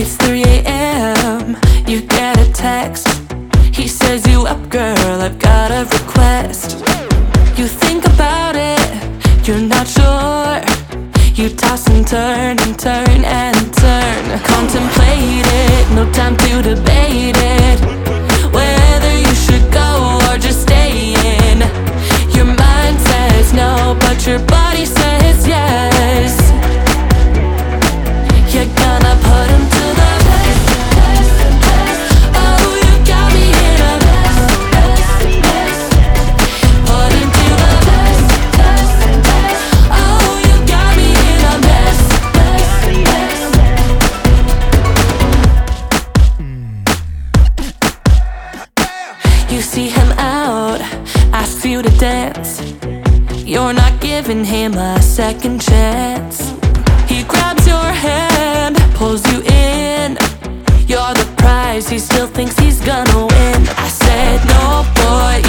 It's 3 a.m. You get a text. He says, "You up, girl? I've got a request." You think about it, you're not sure. You toss and turn and turn and turn. Contemplate it, no time to debate it. Whether you should go or just stay in. Your mind says no, but your body says yes. You're gonna put him to the test. Oh, you got me in a mess. Put him to the test. Oh, you got me in a mess. You see him out, asks you to dance. You're not giving him a second chance. He grabs your hand, pulls you in. You're the prize, he still thinks he's gonna win. I said, no boy,